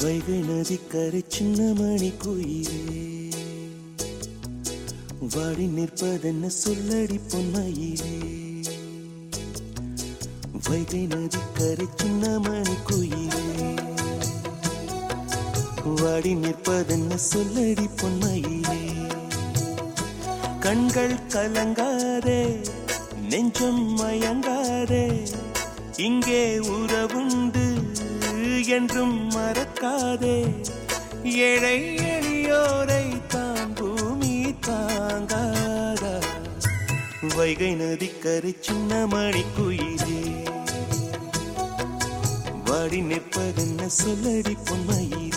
வைகை நதிக்கரை சின்ன மணி குயிலே வாடி நிற்பதென்ன சொல்லடி பொன்மையிலே. வைகை நதிக்கரை சின்ன மணி குயிலே வாடி நிற்பதென்ன சொல்லடி பொன்மையிலே. கண்கள் கலங்காதே நெஞ்சம் மயங்காதே இங்கே உறவுண்டு என்றும் மறக்காதே. ஏழை எளியோரை தான் பூமி தாங்காதா. வைகை நதிக்கரை சின்ன மணி குயிலே வாடி நிற்பதென்ன சொல்லடி பொன்மையிலே.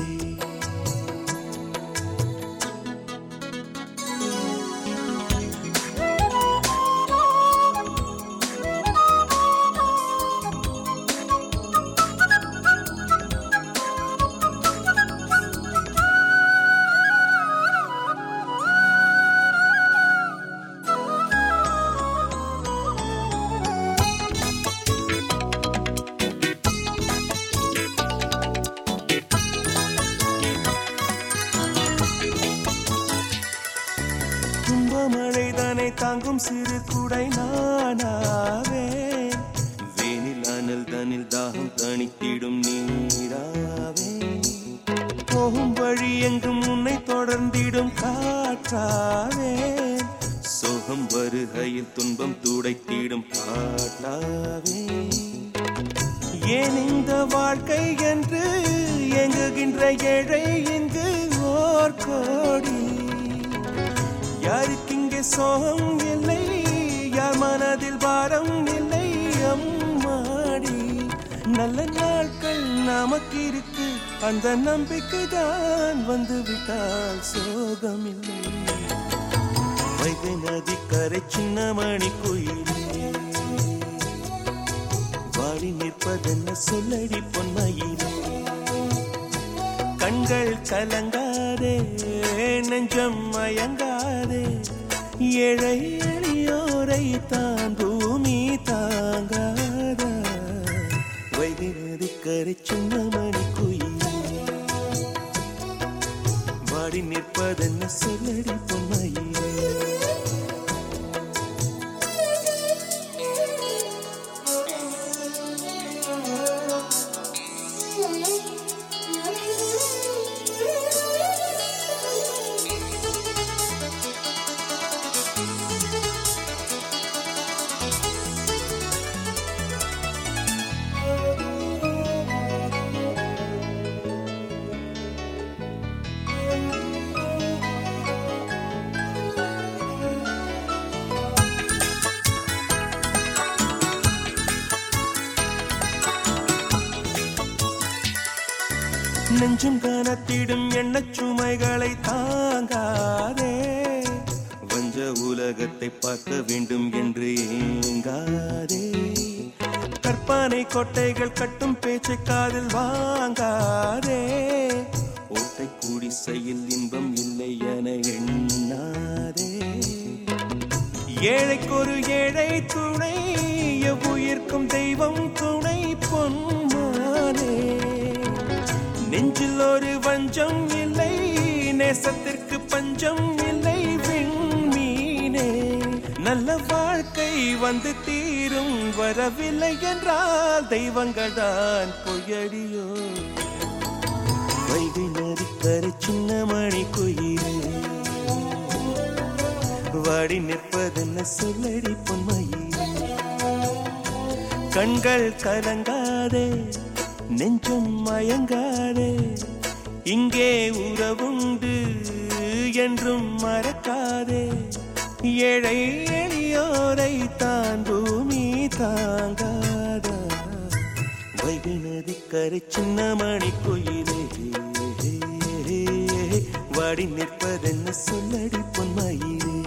மழைதானே தாங்கும் சிறு குடை நானாவே. வேனில் அனல் தனில் தாகம் தணித்திடும் நீராவே. போகும் வழி எங்கும் உன்னை தொடர்ந்திடும் காற்றாவே. சோகம் வருகையில் துன்பம் துடைத்திடும் பாட்டாவே. ஏன் இந்த வாழ்க்கை என்று எங்குகின்ற ஏழை இங்கு ஓர் கோடி. யாருக்கு இங்கே சோகம் இல்லை, யார் மனதில் பாரம் இல்லை. அம்மாடி நல்ல நாட்கள் நமக்கு இருக்கு, அந்த நம்பிக்கை தான் வந்து விட்டால் சோகம் இல்லை. வைகை நதிக்கரை சின்ன மணி குயிலே வாடி நிற்பதென்ன சொல்லடி பொன்மையிலே. கண்கள் கலங்காதே நெஞ்சம் மயங்காதே ஏழை எளியோரை தான் பூமி தாங்காதா. வைகை நதிக்கரை சின்ன மணி குயிலே வாடி நிற்பதென்ன சொல்லடி பொன்மையிலே. நெஞ்சும் கனத்திடும் எண்ணச் சுமைகளை தாங்காதே. வஞ்ச உலகத்தை பார்க்க வேண்டும் என்று ஏங்காதே. கற்பனை கொட்டைகள் கட்டும் பேச்சை காதில் வாங்காதே. ஓட்டை குடிசையில் இன்பம் இல்லை என எண்ணாதே. ஏழைக்கொரு ஏழை துணை, எவ்வுயிர்க்கும் தெய்வம் துணை பொன்மானே. நெஞ்சில் ஒரு வஞ்சம் இல்லை, நேசத்திற்கு பஞ்சம் இல்லை விண்மீனே. நல்ல வாழ்க்கை வந்து தீரும், வரவில்லை என்றால் தெய்வங்கள் தான் பொய்யடியோ. வைகை நதிக்கரை சின்ன மணி குயிலே வாடி நிற்பதென்ன சொல்லடி பொன்மையிலே. கண்கள் கலங்காதே நெஞ்சம் மயங்காதே இங்கே உறவுண்டு என்றும் மறக்காதே. ஏழை எளியோரை தான் பூமி தாங்காதா. வைகை நதிக்கரை சின்ன மணி குயிலே வாடி நிற்பதென்ன சொல்லடி பொன்மையிலே.